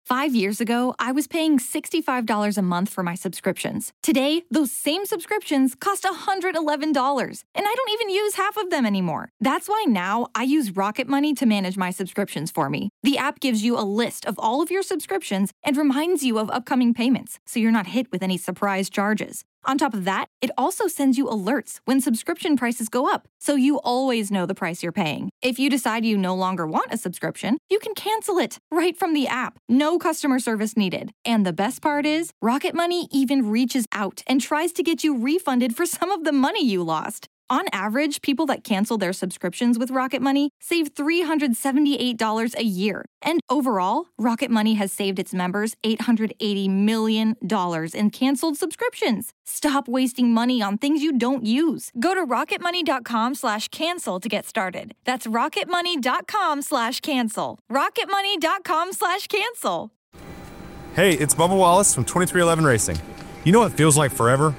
5 years ago, I was paying $65 a month for my subscriptions. Today, those same subscriptions cost $111, and I don't even use half of them anymore. That's why now I use Rocket Money to manage my subscriptions for me. The app gives you a list of all of your subscriptions and reminds you of upcoming payments, so you're not hit with any surprise charges. On top of that, it also sends you alerts when subscription prices go up, so you always know the price you're paying. If you decide you no longer want a subscription, you can cancel it right from the app. No customer service needed. And the best part is, Rocket Money even reaches out and tries to get you refunded for some of the money you lost. On average, people that cancel their subscriptions with Rocket Money save $378 a year. And overall, Rocket Money has saved its members $880 million in canceled subscriptions. Stop wasting money on things you don't use. Go to rocketmoney.com/cancel to get started. That's rocketmoney.com/cancel. rocketmoney.com/cancel. Hey, it's Bubba Wallace from 2311 Racing. You know what feels like forever?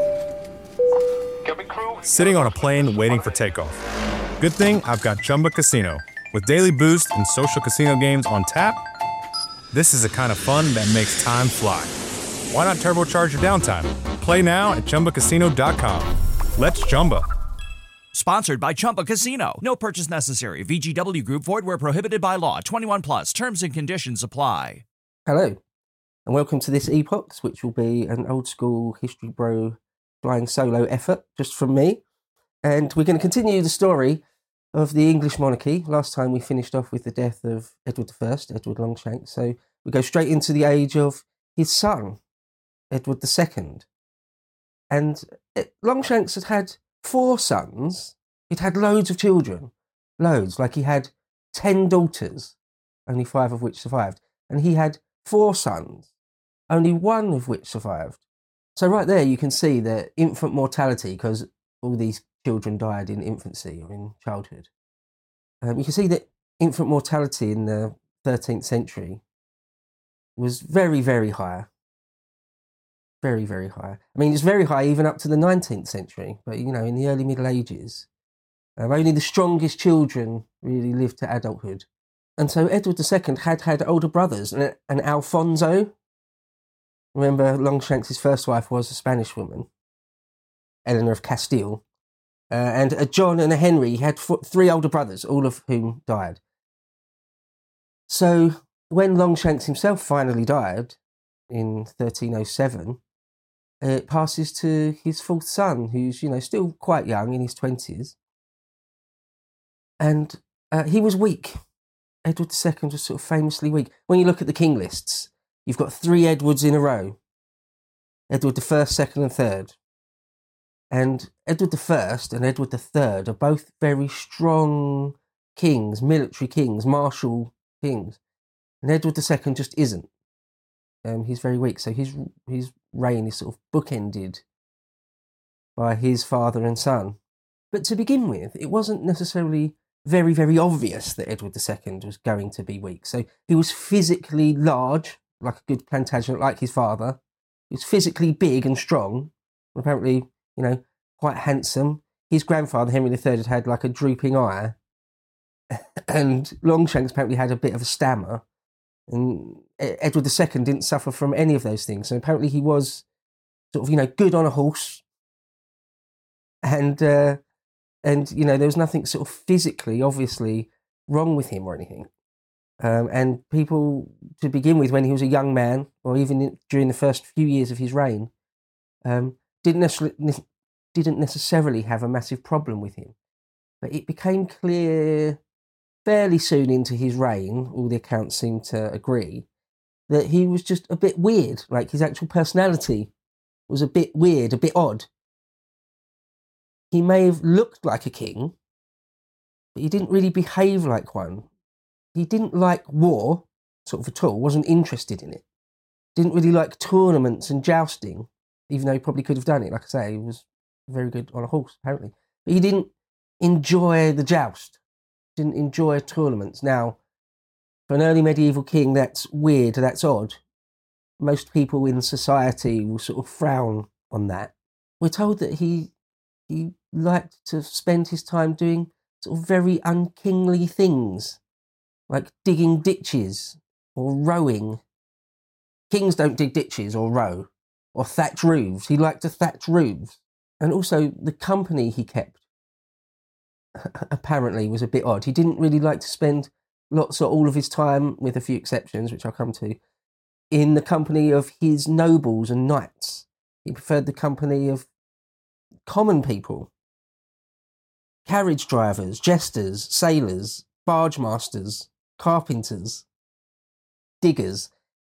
Sitting on a plane waiting for takeoff. Good thing I've got Chumba Casino. With daily boost and social casino games on tap, this is the kind of fun that makes time fly. Why not turbocharge your downtime? Play now at ChumbaCasino.com. Let's Chumba. Sponsored by Chumba Casino. No purchase necessary. VGW Group. Void where prohibited by law. 21 plus. Terms and conditions apply. Hello, and welcome to this Epochs, which will be an old school History Bro flying solo effort just from me. And we're going to continue the story of the English monarchy. Last time we finished off with the death of Edward I, Edward Longshanks. So we go straight into the age of his son, Edward II. And Longshanks had 4 sons. He'd had loads of children. Loads. Like he had 10 daughters, only 5 of which survived. And he had 4 sons, only 1 of which survived. So right there you can see the infant mortality, because all these children died in infancy or in childhood. You can see that infant mortality in the 13th century was very, very high. Very, very high. I mean, it's very high even up to the 19th century. But, you know, in the early Middle Ages, only the strongest children really lived to adulthood. And so Edward II had older brothers, and Alfonso. Remember, Longshanks' first wife was a Spanish woman, Eleanor of Castile. And a John and a Henry. He had 3 older brothers, all of whom died. So when Longshanks himself finally died in 1307, it passes to his 4th son, who's, you know, still quite young, in his 20s. And he was weak. Edward II was sort of famously weak. When you look at the king lists, you've got 3 Edwards in a row. Edward I, II and III. And Edward I and Edward III are both very strong kings, military kings, martial kings. And Edward II just isn't. He's very weak, so his reign is sort of bookended by his father and son. But to begin with, it wasn't necessarily very, very obvious that Edward II was going to be weak. So he was physically large, like a good Plantagenet, like his father. He was physically big and strong, apparently, you know, quite handsome. His grandfather, Henry III, had like a drooping eye. And Longshanks apparently had a bit of a stammer. And Edward II didn't suffer from any of those things. So apparently he was sort of, you know, good on a horse. And you know, there was nothing sort of physically, obviously, wrong with him or anything. And people, to begin with, when he was a young man, or even during the first few years of his reign, didn't necessarily have a massive problem with him. But it became clear fairly soon into his reign, all the accounts seem to agree, that he was just a bit weird. Like, his actual personality was a bit weird, a bit odd. He may have looked like a king, but he didn't really behave like one. He didn't like war, sort of at all, wasn't interested in it. Didn't really like tournaments and jousting, even though he probably could have done it. Like I say, he was very good on a horse, apparently. But he didn't enjoy the joust, didn't enjoy tournaments. Now, for an early medieval king, that's weird, that's odd. Most people in society will sort of frown on that. We're told that he liked to spend his time doing sort of very unkingly things, like digging ditches or rowing Kings don't dig ditches or row or thatch roofs. He liked to thatch roofs. And also the company he kept apparently was a bit odd. He didn't really like to spend lots or all of his time, with a few exceptions, which I'll come to, in the company of his nobles and knights. He preferred the company of common people, carriage drivers, jesters, sailors, barge masters, carpenters, diggers.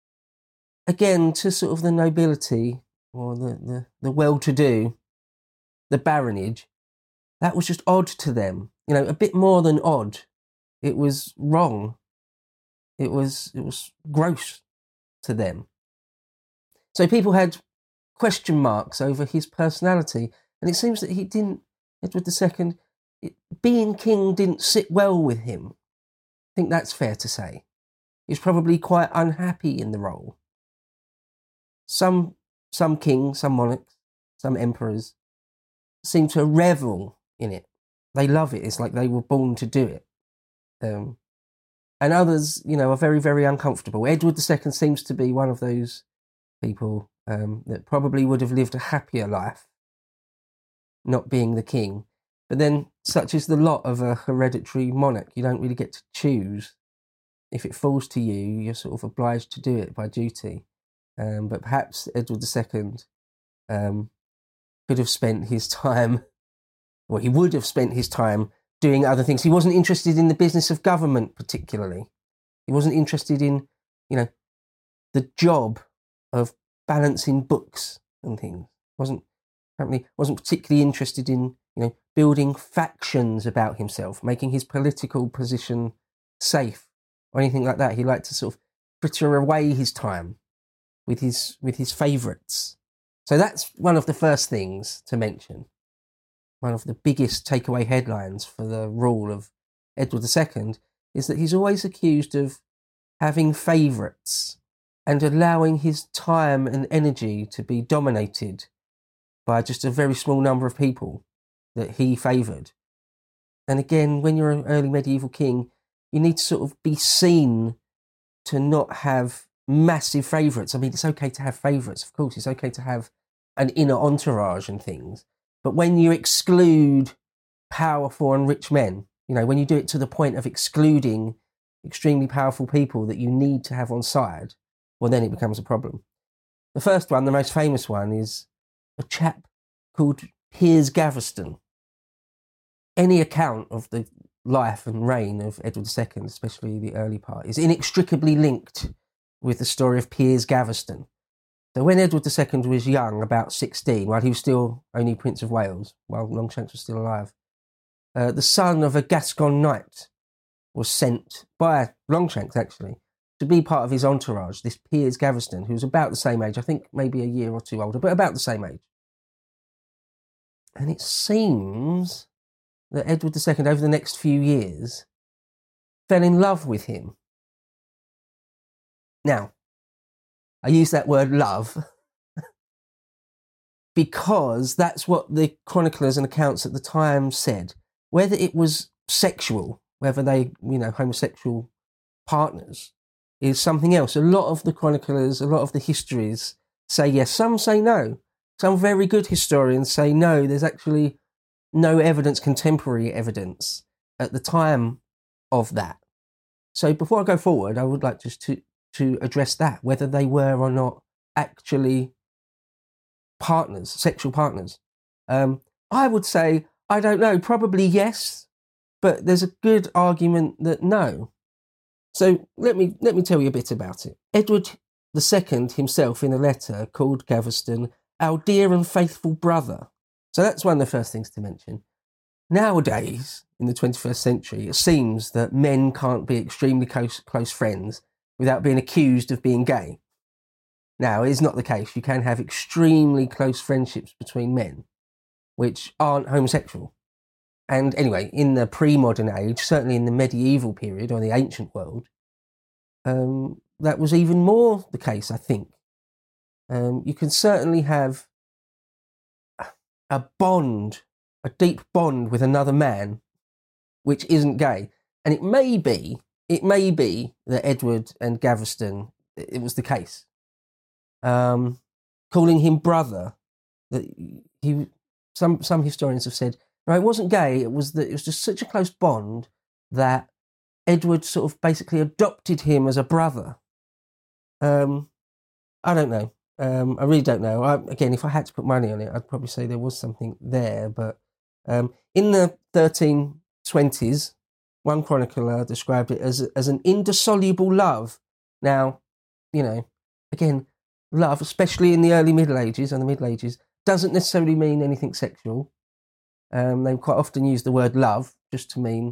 Again, to sort of the nobility or the well-to-do, the baronage, that was just odd to them. You know, a bit more than odd. It was wrong. It was gross to them. So people had question marks over his personality, and it seems that Edward II, being king didn't sit well with him. I think that's fair to say. He was probably quite unhappy in the role. Some kings, some monarchs, some emperors seem to revel in it. They love it. It's like they were born to do it. And others, are very, very uncomfortable. Edward II seems to be one of those people that probably would have lived a happier life not being the king. But then, such is the lot of a hereditary monarch. You don't really get to choose. If it falls to you, you're sort of obliged to do it by duty. But perhaps Edward II could have spent his time, or he would have spent his time doing other things. He wasn't interested in the business of government particularly. He wasn't interested in, the job of balancing books and things. Apparently wasn't particularly interested in, building factions about himself, making his political position safe or anything like that. He liked to sort of fritter away his time with his favourites. So that's one of the first things to mention. One of the biggest takeaway headlines for the rule of Edward II is that he's always accused of having favourites and allowing his time and energy to be dominated by just a very small number of people that he favoured. And again, when you're an early medieval king, you need to sort of be seen to not have massive favourites. I mean, it's okay to have favourites, of course. It's okay to have an inner entourage and things. But when you exclude powerful and rich men, when you do it to the point of excluding extremely powerful people that you need to have on side, well, then it becomes a problem. The first one, the most famous one, is a chap called Piers Gaveston. Any account of the life and reign of Edward II, especially the early part, is inextricably linked with the story of Piers Gaveston. So when Edward II was young, about 16, while he was still only Prince of Wales, while Longshanks was still alive, the son of a Gascon knight was sent by Longshanks, actually, to be part of his entourage, this Piers Gaveston, who was about the same age, I think maybe a year or two older, but about the same age. And it seems that Edward II, over the next few years, fell in love with him. Now, I use that word love because that's what the chroniclers and accounts at the time said. Whether it was sexual, whether they, homosexual partners, is something else. A lot of the chroniclers, a lot of the histories say yes, some say no. Some very good historians say no, there's actually no evidence, contemporary evidence, at the time of that. So before I go forward, I would like just to address that, whether they were or not actually partners, sexual partners. I would say, I don't know, probably yes, but there's a good argument that no. So let me tell you a bit about it. Edward II himself, in a letter, called Gaveston our dear and faithful brother. So that's one of the first things to mention. Nowadays, in the 21st century, it seems that men can't be extremely close friends without being accused of being gay. Now, it is not the case. You can have extremely close friendships between men, which aren't homosexual. And anyway, in the pre-modern age, certainly in the medieval period or the ancient world, that was even more the case, I think. You can certainly have a bond, a deep bond with another man, which isn't gay. And it may be that Edward and Gaveston, it was the case. calling him brother. That some historians have said, no, it wasn't gay. It was just such a close bond that Edward sort of basically adopted him as a brother. I don't know. I really don't know. Again, if I had to put money on it, I'd probably say there was something there. But in the 1320s, one chronicler described it as an indissoluble love. Now, again, love, especially in the early Middle Ages and the Middle Ages, doesn't necessarily mean anything sexual. They quite often use the word love just to mean,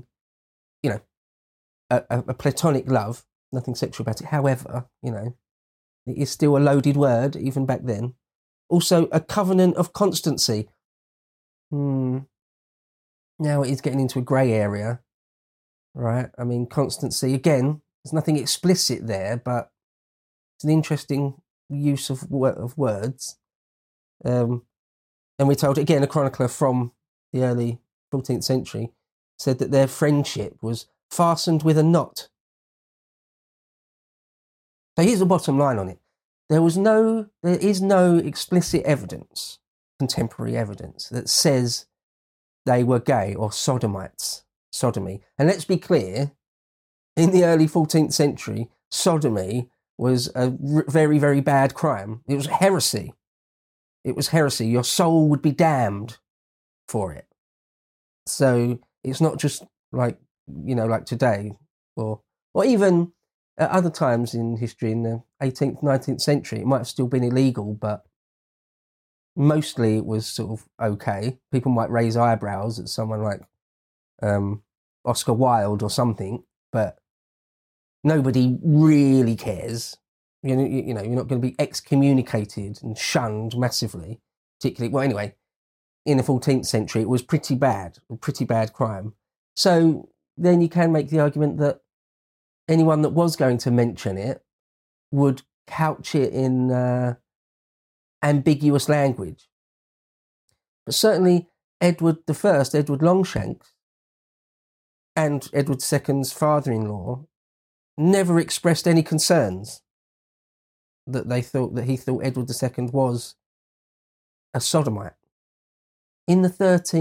a platonic love, nothing sexual about it. However, it is still a loaded word, even back then. Also, a covenant of constancy. Now it is getting into a grey area, right? I mean, constancy, again, there's nothing explicit there, but it's an interesting use of words. And we're told, again, a chronicler from the early 14th century said that their friendship was fastened with a knot. So here's the bottom line on it. There is no explicit evidence, contemporary evidence, that says they were gay or sodomites, sodomy. And let's be clear, in the early 14th century, sodomy was a very, very bad crime. It was heresy. It was heresy. Your soul would be damned for it. So it's not just like today, or even at other times in history, in the 18th, 19th century, it might have still been illegal, but mostly it was sort of okay. People might raise eyebrows at someone like Oscar Wilde or something, but nobody really cares. You're not going to be excommunicated and shunned massively, particularly. Well, anyway, in the 14th century, it was pretty bad crime. So then you can make the argument that anyone that was going to mention it would couch it in ambiguous language. But certainly Edward Longshanks, and Edward II's father-in-law never expressed any concerns that he thought Edward II was a sodomite. In the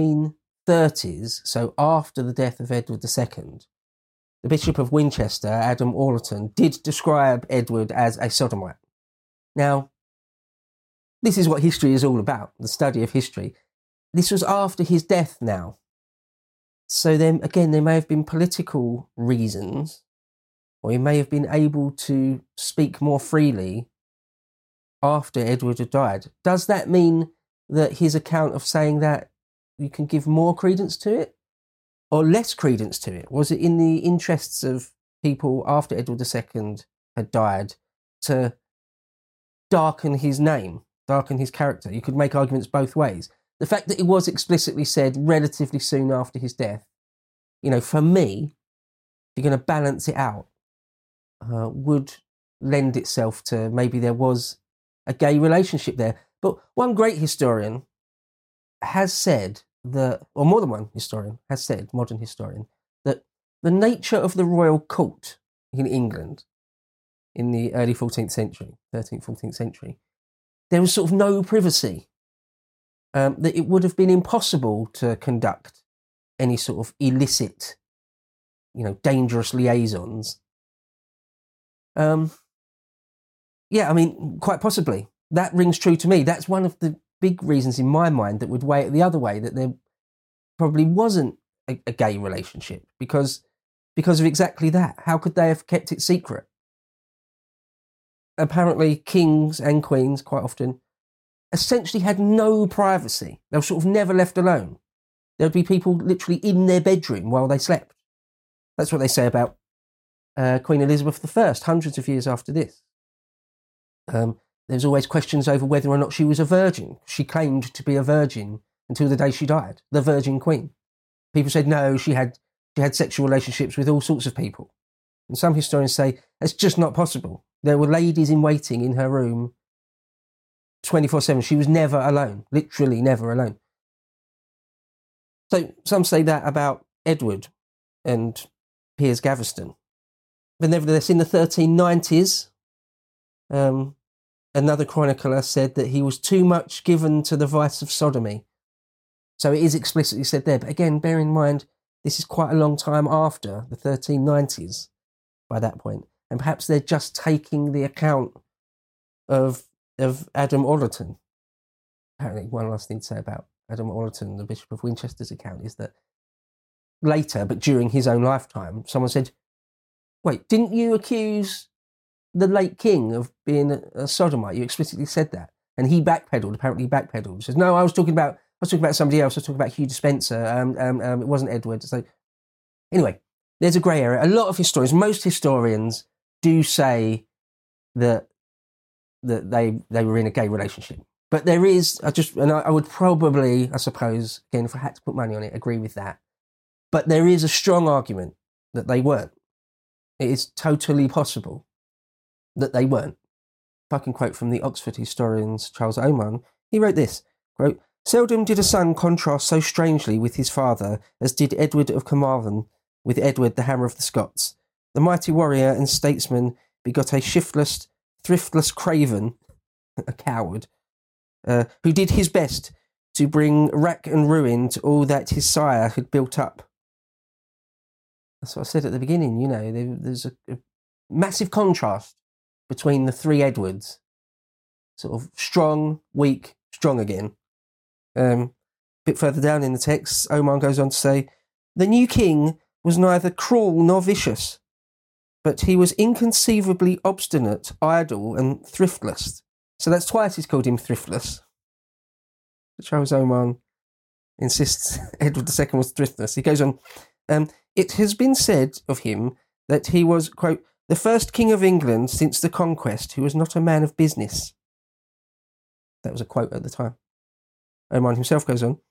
1330s, so after the death of Edward II, the Bishop of Winchester, Adam Orlerton, did describe Edward as a sodomite. Now, this is what history is all about, the study of history. This was after his death now. So then, again, there may have been political reasons, or he may have been able to speak more freely after Edward had died. Does that mean that his account of saying that you can give more credence to it or less credence to it? Was it in the interests of people after Edward II had died to darken his name, darken his character? You could make arguments both ways. The fact that it was explicitly said relatively soon after his death, for me, if you're going to balance it out, would lend itself to maybe there was a gay relationship there. But one great historian has said that, or more than one historian has said, modern historian, that the nature of the royal court in England in the early 14th century, 13th, 14th century, there was sort of no privacy. That it would have been impossible to conduct any sort of illicit, dangerous liaisons. Quite possibly. That rings true to me. That's one of the big reasons in my mind that would weigh it the other way, that there probably wasn't a gay relationship because of exactly that. How could they have kept it secret? Apparently, kings and queens quite often essentially had no privacy. They were sort of never left alone. There would be people literally in their bedroom while they slept. That's what they say about Queen Elizabeth I, hundreds of years after this. There's always questions over whether or not she was a virgin. She claimed to be a virgin until the day she died, the Virgin Queen. People said no, she had sexual relationships with all sorts of people. And some historians say that's just not possible. There were ladies in waiting in her room 24/7. She was never alone, literally never alone. So some say that about Edward and Piers Gaveston. But nevertheless, in the 1390s, another chronicler said that he was too much given to the vice of sodomy. So it is explicitly said there. But again, bear in mind, this is quite a long time after the 1390s by that point. And perhaps they're just taking the account of Adam Ollerton. Apparently, one last thing to say about Adam Ollerton, the Bishop of Winchester's account, is that later, but during his own lifetime, someone said, wait, didn't you accuse the late king of being a sodomite? You explicitly said that. And he apparently he backpedaled. He says, no, I was talking about somebody else. I was talking about Hugh Despenser. It wasn't Edward. So anyway, there's a grey area. A lot of historians, most historians do say that they were in a gay relationship. But there is, I would probably, I suppose, again, if I had to put money on it, agree with that. But there is a strong argument that they weren't. It is totally possible that they weren't. If I can quote from the Oxford historian Charles Oman, he wrote this, quote, seldom did a son contrast so strangely with his father as did Edward of Carmarthen with Edward the Hammer of the Scots. The mighty warrior and statesman begot a shiftless, thriftless craven, a coward, who did his best to bring wrack and ruin to all that his sire had built up. That's what I said at the beginning, you know, there's a massive contrast between the three Edwards. Sort of strong, weak, strong again. A bit further down in the text, Oman goes on to say, the new king was neither cruel nor vicious, but he was inconceivably obstinate, idle, and thriftless. So that's twice he's called him thriftless. Charles Oman insists Edward II was thriftless. He goes on, it has been said of him that he was, quote, the first king of England since the conquest who was not a man of business. That was a quote at the time. Oman himself goes on,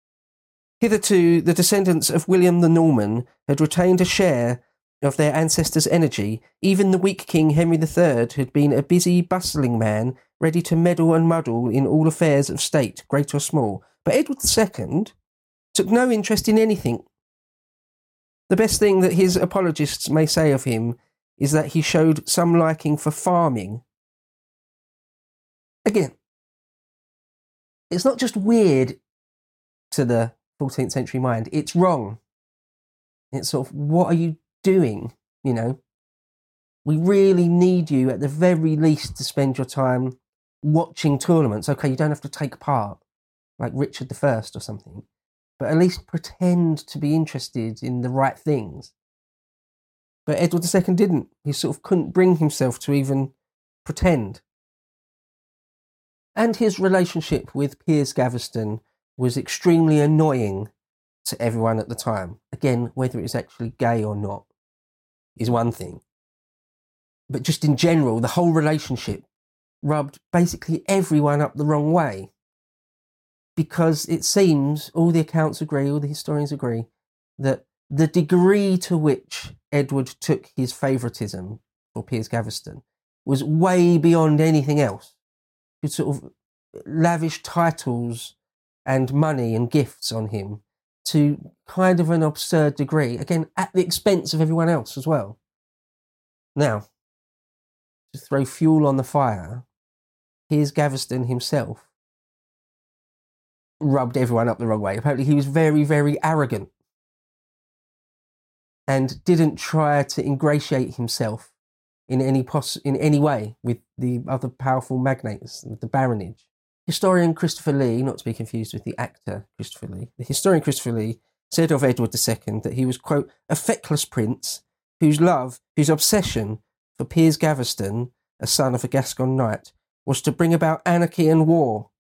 hitherto the descendants of William the Norman had retained a share of their ancestors' energy. Even the weak King Henry III had been a busy, bustling man, ready to meddle and muddle in all affairs of state, great or small. But Edward II took no interest in anything. The best thing that his apologists may say of him is that he showed some liking for farming. Again, it's not just weird to the 14th century mind, it's wrong. It's sort of, what are you doing? You know, we really need you at the very least to spend your time watching tournaments. Okay, you don't have to take part like Richard I or something, but at least pretend to be interested in the right things. But Edward II didn't. He sort of couldn't bring himself to even pretend. And his relationship with Piers Gaveston was extremely annoying to everyone at the time. Again, whether it was actually gay or not is one thing. But just in general, the whole relationship rubbed basically everyone up the wrong way. Because it seems, all the accounts agree, all the historians agree, that the degree to which Edward took his favouritism for Piers Gaveston was way beyond anything else. He sort of lavished titles and money and gifts on him to kind of an absurd degree, again, at the expense of everyone else as well. Now, to throw fuel on the fire, Piers Gaveston himself rubbed everyone up the wrong way. Apparently he was very, very arrogant and didn't try to ingratiate himself in any way with the other powerful magnates, with the baronage. Historian Christopher Lee, not to be confused with the actor Christopher Lee, the historian Christopher Lee said of Edward II that he was, quote, a feckless prince whose obsession for Piers Gaveston, a son of a Gascon knight, was to bring about anarchy and war.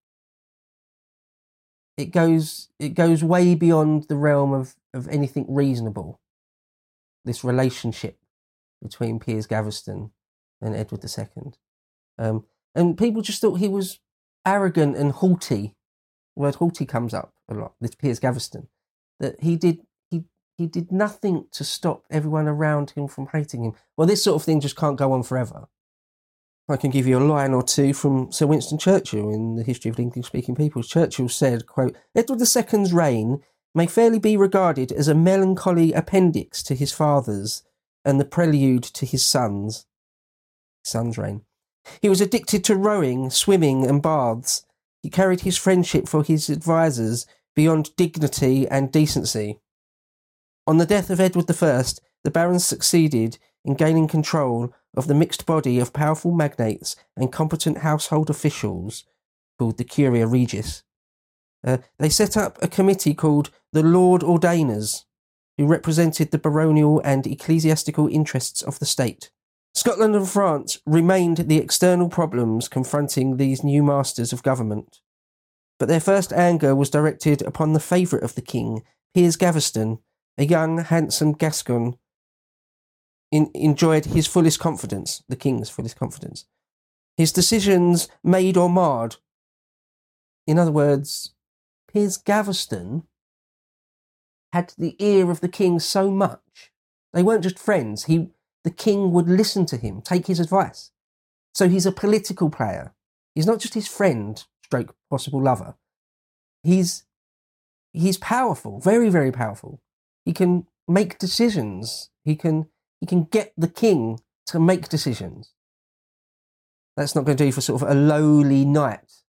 It goes way beyond the realm of anything reasonable, this relationship between Piers Gaveston and Edward II. And people just thought he was arrogant and haughty. The word haughty comes up a lot, this Piers Gaveston. That he did nothing to stop everyone around him from hating him. Well, this sort of thing just can't go on forever. I can give you a line or two from Sir Winston Churchill in the History of English-Speaking Peoples. Churchill said, quote, Edward II's reign may fairly be regarded as a melancholy appendix to his father's and the prelude to his son's reign. He was addicted to rowing, swimming and baths. He carried his friendship for his advisers beyond dignity and decency. On the death of Edward I, the barons succeeded in gaining control of the mixed body of powerful magnates and competent household officials called the Curia Regis. They set up a committee called the Lord Ordainers, who represented the baronial and ecclesiastical interests of the state. Scotland and France remained the external problems confronting these new masters of government, but their first anger was directed upon the favourite of the king, Piers Gaveston, a young, handsome Gascon. Enjoyed his fullest confidence, the king's fullest confidence. His decisions made or marred. In other words, Piers Gaveston had the ear of the king so much. They weren't just friends. The king would listen to him, take his advice. So he's a political player. He's not just his friend, stroke possible lover. He's powerful, very, very powerful. He can make decisions. He can get the king to make decisions. That's not going to do for sort of a lowly knight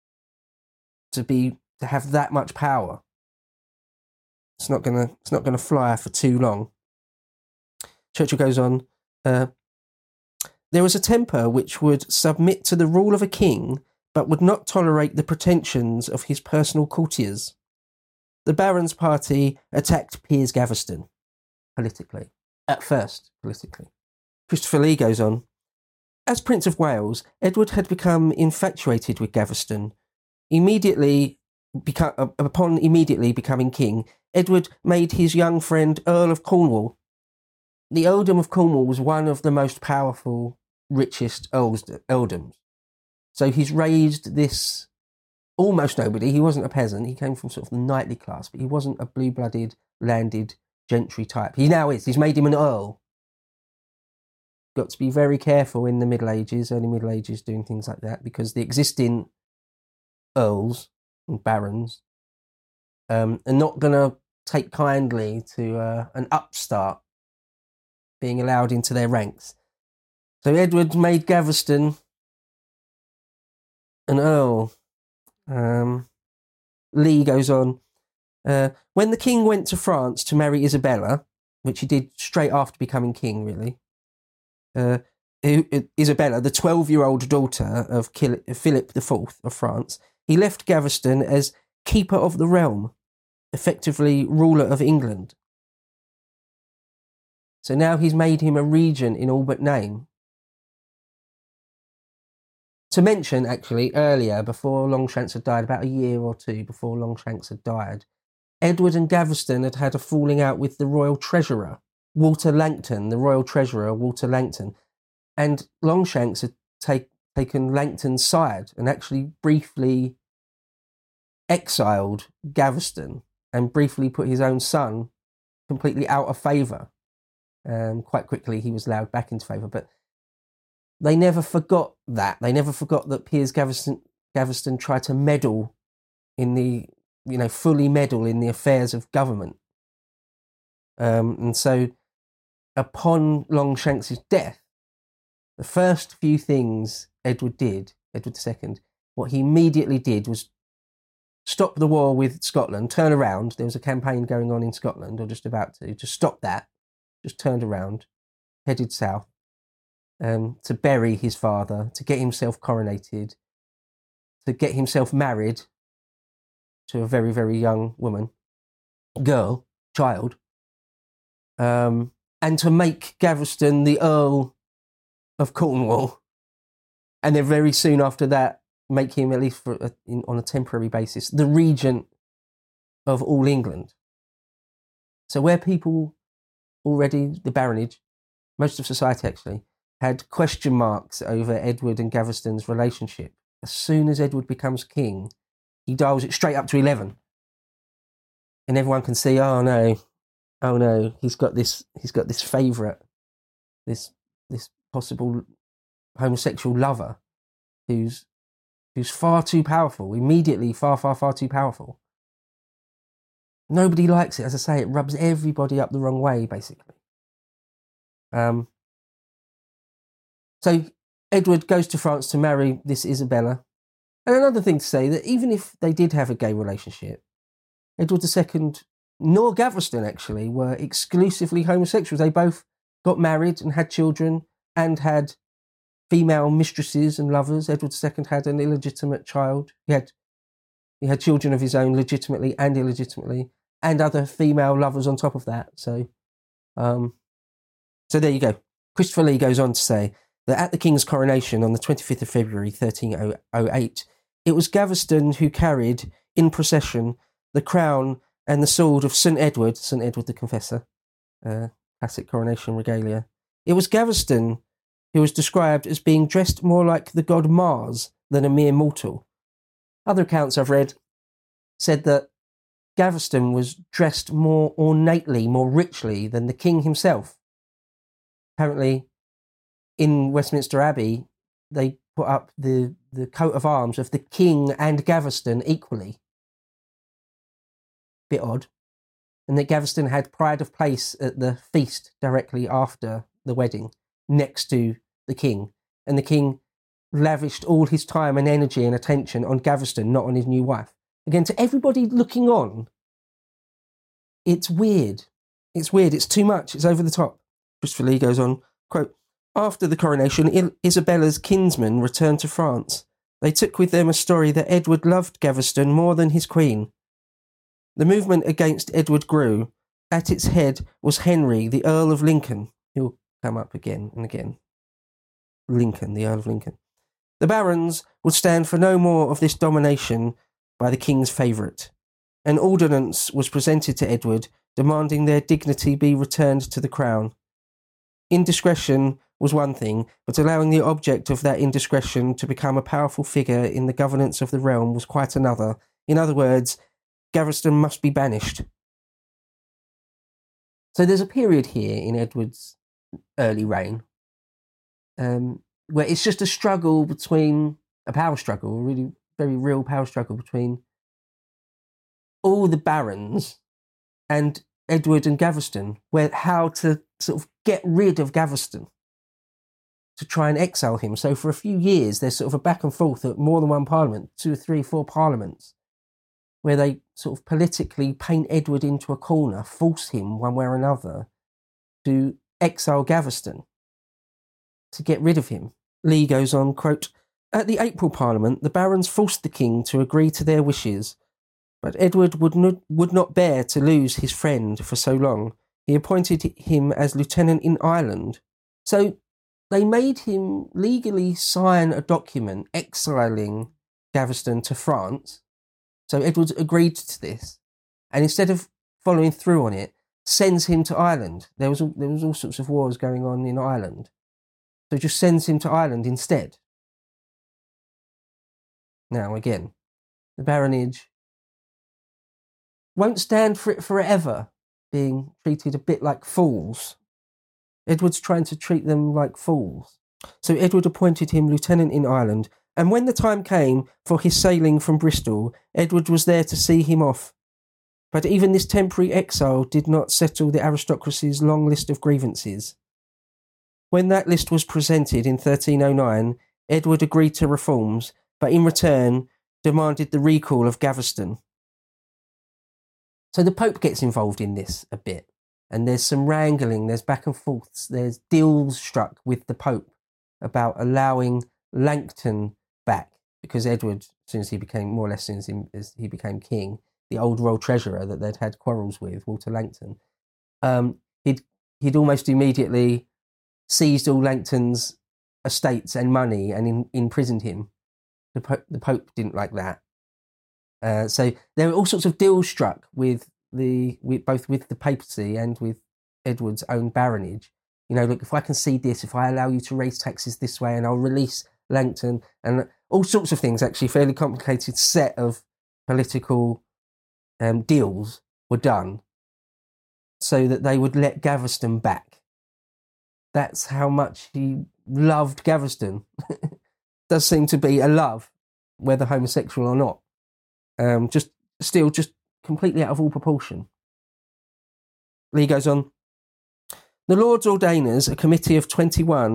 to have that much power. It's not going to fly for too long. Churchill goes on, there was a temper which would submit to the rule of a king, but would not tolerate the pretensions of his personal courtiers. The Barons' party attacked Piers Gaveston, politically. At first, politically. Christopher Lee goes on, as Prince of Wales, Edward had become infatuated with Gaveston. Upon immediately becoming king, Edward made his young friend Earl of Cornwall. The earldom of Cornwall was one of the most powerful, richest earldoms. So he's raised this almost nobody. He wasn't a peasant. He came from sort of the knightly class, but he wasn't a blue-blooded, landed gentry type. He now is. He's made him an earl. Got to be very careful in the Middle Ages, early Middle Ages, doing things like that, because the existing earls and barons are not going to take kindly to an upstart being allowed into their ranks. So Edward made Gaveston an earl. Lee goes on, when the king went to France to marry Isabella, which he did straight after becoming king, really, Isabella, the 12-year-old daughter of Philip IV of France, he left Gaveston as keeper of the realm, effectively ruler of England. So now he's made him a regent in all but name. To mention, actually, earlier, before Longshanks had died, about a year or two before Longshanks had died, Edward and Gaveston had had a falling out with the royal treasurer, Walter Langton, the royal treasurer, Walter Langton. And Longshanks had taken Langton's side and actually briefly exiled Gaveston and briefly put his own son completely out of favour. Quite quickly he was allowed back into favour, but they never forgot that. They never forgot that Piers Gaveston tried to meddle in the, fully meddle in the affairs of government. And so upon Longshanks' death, the first few things Edward II, what he immediately did was stop the war with Scotland, turn around. There was a campaign going on in Scotland, or just about to stop that. Just turned around, headed south, to bury his father, to get himself coronated, to get himself married to a very, very young child, and to make Gaveston the Earl of Cornwall, and then very soon after that, make him, at least on a temporary basis, the regent of all England. So where people already, the baronage, most of society actually, had question marks over Edward and Gaveston's relationship, as soon as Edward becomes king, he dials it straight up to 11. And everyone can see, oh no, he's got this favourite, this possible homosexual lover who's far too powerful, immediately far too powerful. Nobody likes it. As I say, it rubs everybody up the wrong way, basically. So Edward goes to France to marry this Isabella. And another thing to say, that even if they did have a gay relationship, Edward II, nor Gaveston actually, were exclusively homosexuals. They both got married and had children and had female mistresses and lovers. Edward II had an illegitimate child. He had children of his own, legitimately and illegitimately, and other female lovers on top of that. So there you go. Christopher Lee goes on to say that at the king's coronation on the 25th of February 1308, it was Gaveston who carried, in procession, the crown and the sword of St. Edward the Confessor, classic coronation regalia. It was Gaveston who was described as being dressed more like the god Mars than a mere mortal. Other accounts I've read said that Gaveston was dressed more ornately, more richly than the king himself. Apparently, in Westminster Abbey, they put up the coat of arms of the king and Gaveston equally. Bit odd. And that Gaveston had pride of place at the feast directly after the wedding, next to the king. And the king lavished all his time and energy and attention on Gaveston, not on his new wife. Again, to everybody looking on, it's weird. It's weird. It's too much. It's over the top. Christopher Lee goes on, quote, after the coronation, Isabella's kinsmen returned to France. They took with them a story that Edward loved Gaveston more than his queen. The movement against Edward grew. At its head was Henry, the Earl of Lincoln. He'll come up again and again. Lincoln, the Earl of Lincoln. The barons would stand for no more of this domination by the king's favourite. An ordinance was presented to Edward demanding their dignity be returned to the crown. Indiscretion was one thing, but allowing the object of that indiscretion to become a powerful figure in the governance of the realm was quite another. In other words, Gaveston must be banished. So there's a period here in Edward's early reign where it's just a struggle between, a power struggle, a really very real power struggle between all the barons and Edward and Gaveston, where how to sort of get rid of Gaveston, to try and exile him. So for a few years, there's sort of a back and forth at more than one parliament, 2, 3, 4 parliaments, where they sort of politically paint Edward into a corner, force him one way or another to exile Gaveston, to get rid of him. Lee goes on, quote, at the April Parliament, the barons forced the king to agree to their wishes, but Edward would not bear to lose his friend for so long. He appointed him as lieutenant in Ireland. So they made him legally sign a document exiling Gaveston to France. So Edward agreed to this, and instead of following through on it, sends him to Ireland. There was all sorts of wars going on in Ireland. So just sends him to Ireland instead. Now, again, the baronage won't stand for it forever, being treated a bit like fools. Edward's trying to treat them like fools. So Edward appointed him lieutenant in Ireland, and when the time came for his sailing from Bristol, Edward was there to see him off. But even this temporary exile did not settle the aristocracy's long list of grievances. When that list was presented in 1309, Edward agreed to reforms, but in return demanded the recall of Gaveston. So the Pope gets involved in this a bit, and there's some wrangling, there's back and forths, there's deals struck with the Pope about allowing Langton back, because Edward, as he became king, the old royal treasurer that they'd had quarrels with, Walter Langton, he'd almost immediately seized all Langton's estates and money and imprisoned him. The Pope didn't like that. So there were all sorts of deals struck with both with the papacy and with Edward's own baronage. You know, look, if I concede this, if I allow you to raise taxes this way, and I'll release Langton, and all sorts of things, actually fairly complicated set of political deals were done so that they would let Gaveston back. That's how much he loved Gaveston. Does seem to be a love, whether homosexual or not. Just completely out of all proportion. Lee goes on, the Lords Ordainers, a committee of 21,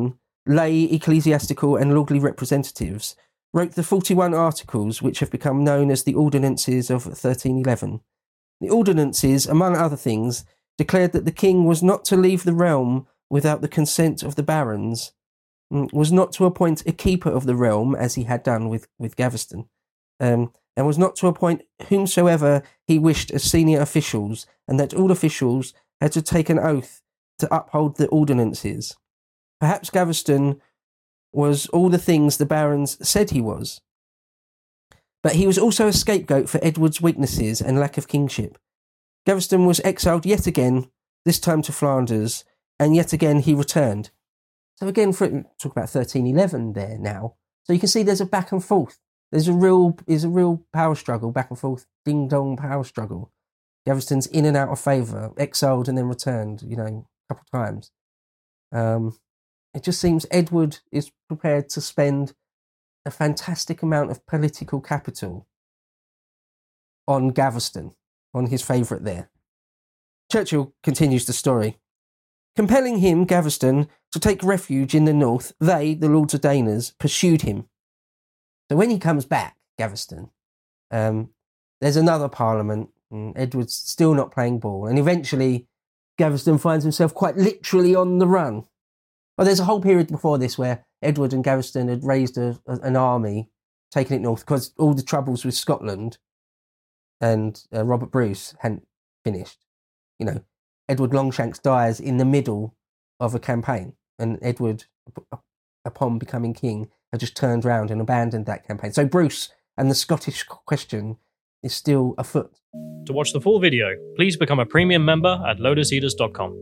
lay, ecclesiastical and lordly representatives, wrote the 41 articles which have become known as the Ordinances of 1311. The Ordinances, among other things, declared that the king was not to leave the realm without the consent of the barons, was not to appoint a keeper of the realm, as he had done with Gaveston, and was not to appoint whomsoever he wished as senior officials, and that all officials had to take an oath to uphold the ordinances. Perhaps Gaveston was all the things the barons said he was. But he was also a scapegoat for Edward's weaknesses and lack of kingship. Gaveston was exiled yet again, this time to Flanders, and yet again he returned. So again, talk about 1311 there now. So you can see there's a back and forth. There's a real power struggle, back and forth, ding-dong power struggle. Gaveston's in and out of favour, exiled and then returned, a couple of times. It just seems Edward is prepared to spend a fantastic amount of political capital on Gaveston, on his favourite there. Churchill continues the story. Compelling him, Gaveston, to take refuge in the north, they, the Lords of Daners, pursued him. So when he comes back, Gaveston, there's another parliament, and Edward's still not playing ball, and eventually Gaveston finds himself quite literally on the run. Well, there's a whole period before this where Edward and Gaveston had raised an army, taken it north, because all the troubles with Scotland and Robert Bruce hadn't finished. Edward Longshanks dies in the middle of a campaign, and Edward, upon becoming king, had just turned round and abandoned that campaign. So Bruce and the Scottish question is still afoot. To watch the full video, please become a premium member at lotuseaters.com.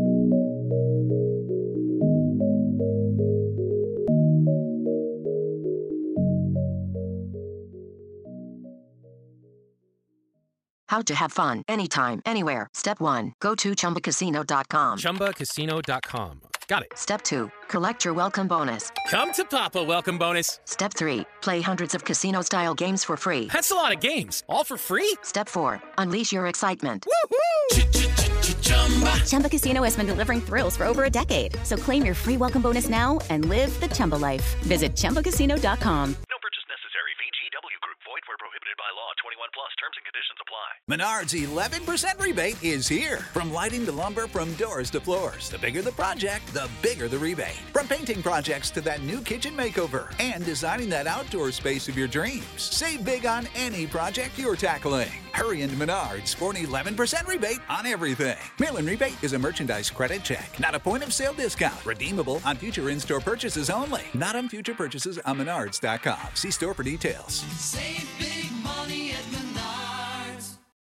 How to have fun anytime, anywhere. Step 1. Go to ChumbaCasino.com. ChumbaCasino.com. Got it. Step 2. Collect your welcome bonus. Come to Papa welcome bonus. Step 3. Play hundreds of casino-style games for free. That's a lot of games. All for free? Step 4. Unleash your excitement. Chumba Casino has been delivering thrills for over a decade. So claim your free welcome bonus now and live the Chumba life. Visit ChumbaCasino.com. No purchase necessary. VGW Group. Void where prohibited by law. 21 plus. Terms and conditions apply. Menard's 11% rebate is here. From lighting to lumber, from doors to floors. The bigger the project, the bigger the rebate. From painting projects to that new kitchen makeover and designing that outdoor space of your dreams. Save big on any project you're tackling. Hurry into Menard's for an 11% rebate on everything. Mail-in rebate is a merchandise credit check, not a point-of-sale discount. Redeemable on future in-store purchases only. Not on future purchases on Menards.com. See store for details. Save